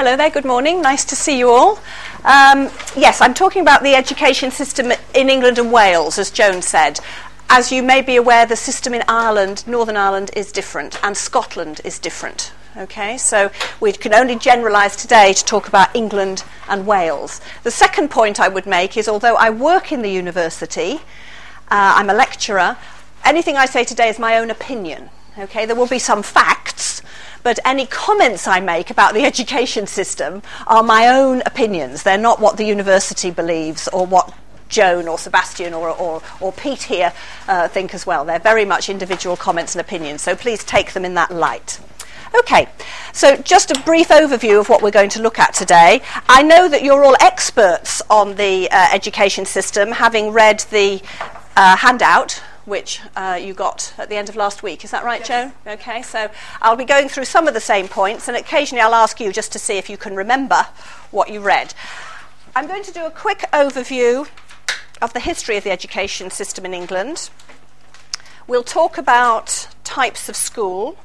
Hello there, good morning. Nice to see you all. Yes, I'm talking about the education system in England and Wales, as Joan said. As you may be aware, the system in Ireland, Northern Ireland, is different, and Scotland is different. Okay, so we can only generalise today to talk about England and Wales. The second point I would make is, although I work in the university, I'm a lecturer, anything I say today is my own opinion. Okay, there will be some facts, but any comments I make about the education system are my own opinions. They're not what the university believes or what Joan or Sebastian or Pete here think as well. They're very much individual comments and opinions, so please take them in that light. Okay, so just a brief overview of what we're going to look at today. I know that you're all experts on the education system, having read the handout which you got at the end of last week. Is that right, yes. Joan? Okay, so I'll be going through some of the same points, and occasionally I'll ask you just to see if you can remember what you read. I'm going to do a quick overview of the history of the education system in England. We'll talk about types of school.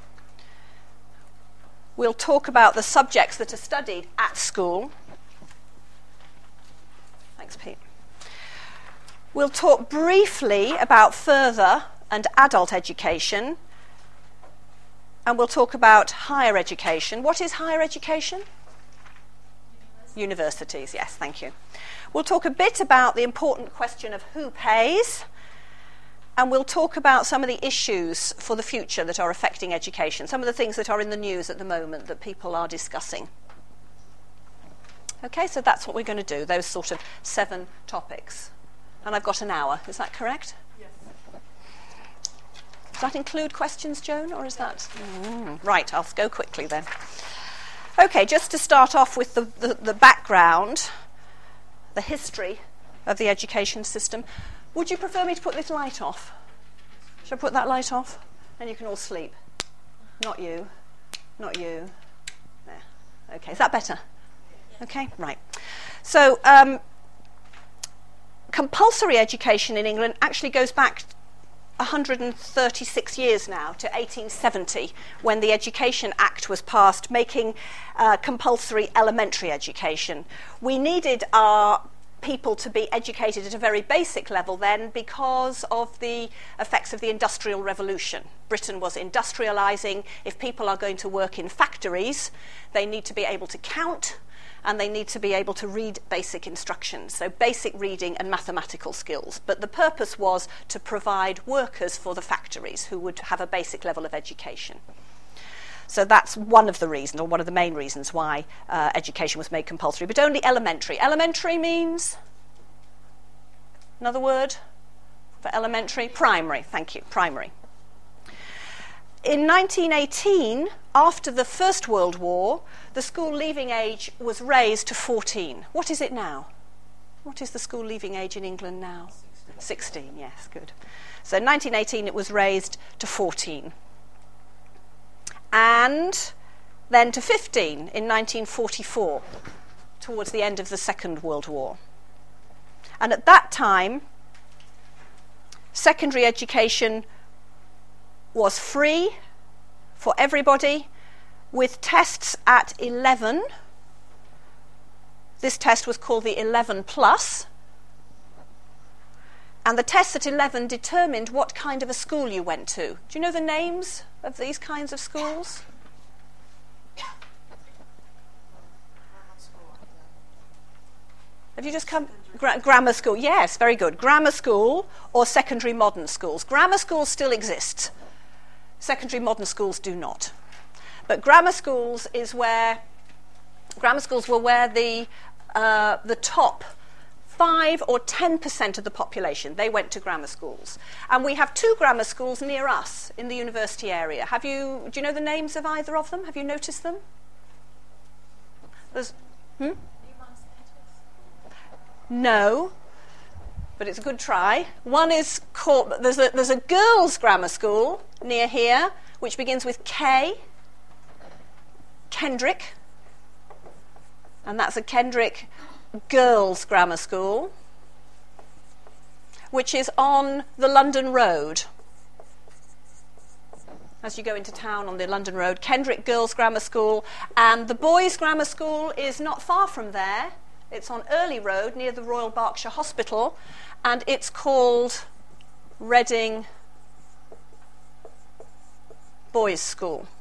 We'll talk about the subjects that are studied at school. Thanks, Pete. We'll talk briefly about further and adult education, and we'll talk about higher education. What is higher education? Universities, yes, thank you. We'll talk a bit about the important question of who pays, and we'll talk about some of the issues for the future that are affecting education, some of the things that are in the news at the moment that people are discussing. Okay, so that's what we're going to do, those sort of 7 topics. And I've got an hour, is that correct? Yes. Does that include questions, Joan, or is that... Right, I'll go quickly then. Okay, just to start off with the background, the history of the education system. Would you prefer me to put this light off? Should I put that light off? And you can all sleep. Not you. Not you. There. Okay, is that better? Okay, right. So, compulsory education in England actually goes back 136 years now, to 1870, when the Education Act was passed, making compulsory elementary education. We needed our people to be educated at a very basic level then because of the effects of the Industrial Revolution. Britain was industrialising. If people are going to work in factories, they need to be able to count, and they need to be able to read basic instructions, so basic reading and mathematical skills. But the purpose was to provide workers for the factories who would have a basic level of education. So that's one of the reasons, or one of the main reasons why education was made compulsory, but only elementary. Elementary means, another word for elementary? Primary, thank you, primary. In 1918, after the First World War, the school leaving age was raised to 14. What is it now? What is the school leaving age in England now? 16, yes, good. So in 1918 it was raised to 14. And then to 15 in 1944, towards the end of the Second World War. And at that time, secondary education was free for everybody, with tests at 11. This test was called the 11 plus, and the tests at 11 determined what kind of a school you went to. Do you know the names of these kinds of schools? Have you just come? Grammar school, yes, very good. Grammar school or secondary modern schools. Grammar schools still exist. Secondary modern schools do not. But grammar schools were where the top 5 or 10% of the population, they went to grammar schools. And we have 2 grammar schools near us in the university area. Do you know the names of either of them? Have you noticed them? No, but it's a good try. One is called, there's a girls' grammar school near here, which begins with K, Kendrick, and that's a Kendrick girls' grammar school, which is on the London Road. as you go into town on the London Road, Kendrick Girls' Grammar School, and the Boys' Grammar School is not far from there. It's on Early Road near the Royal Berkshire Hospital, and it's called Reading Boys' School.